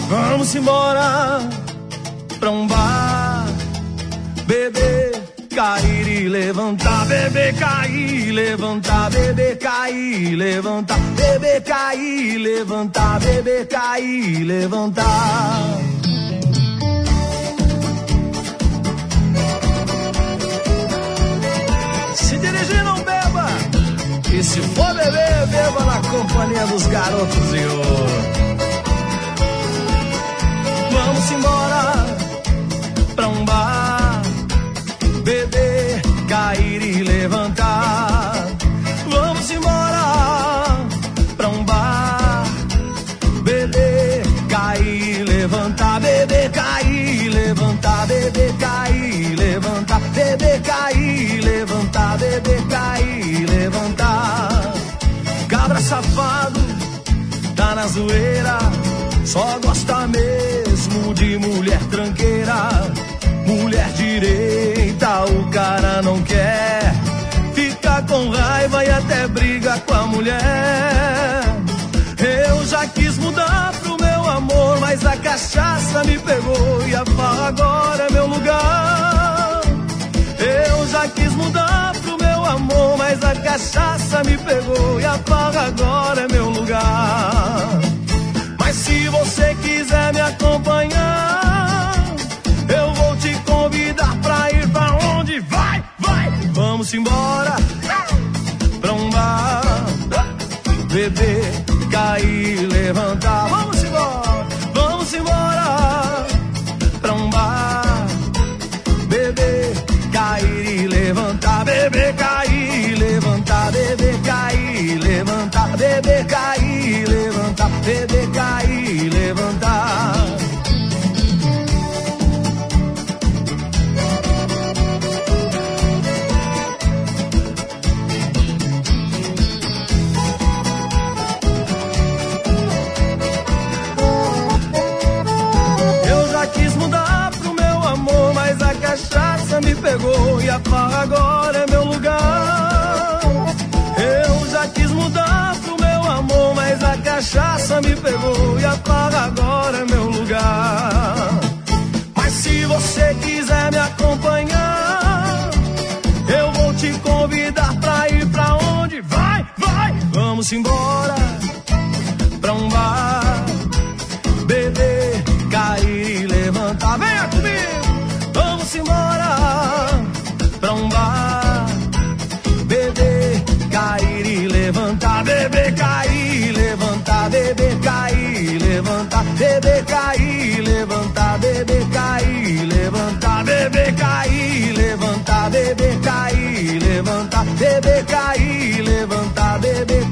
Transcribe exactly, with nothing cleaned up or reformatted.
Vamos embora pra um bar, beber, cair e levantar, beber, cair, levantar, beber, cair, levantar, beber, cair, levantar, beber, cair, levantar. Se dirigir, não beba, e se for beber, beba na companhia dos garotos de ouro. Vamos embora pra um bar, beber, cair e levantar. Vamos embora pra um bar, beber, cair e levantar, beber, cair, levantar, beber, cair, levantar, beber, cair, levantar, beber, cair, levantar. Cabra safado, tá na zoeira, só gosta mesmo de mulher tranqueira. Mulher direita o cara não quer, fica com raiva e até briga com a mulher. Eu já quis mudar pro meu amor, mas a cachaça me pegou e a farra agora é meu lugar. Eu já quis mudar pro meu amor, mas a cachaça me pegou e a farra agora é meu lugar. Mas se você quiser me acompanhar, eu vou te convidar pra ir pra onde vai, vai. Vamos embora pra um bar, beber, cair, levantar. Vamos embora, vamos embora pra um bar, beber, cair e levantar, beber, cair, levantar, beber, cair, levantar, beber, cair, levantar, beber, cair, levantar. Eu já quis mudar pro meu amor, mas a cachaça me pegou e a farra agora é meu lugar. Eu já quis mudar pro meu amor, mas a cachaça me pegou e a farra agora é meu lugar. Mas se você quiser me acompanhar, eu vou te convidar pra ir pra onde vai, vai. Vamos embora pra um bar, beber, cair e levantar. Venha comigo, vamos embora pra um bar, beber, cair e levantar, beber, cair, levantar, beber, cair, levantar, beber, cair, levantar, beber, cair, levantar, beber, cair, levantar, beber, cair, levantar, beber, cair, levantar, beber,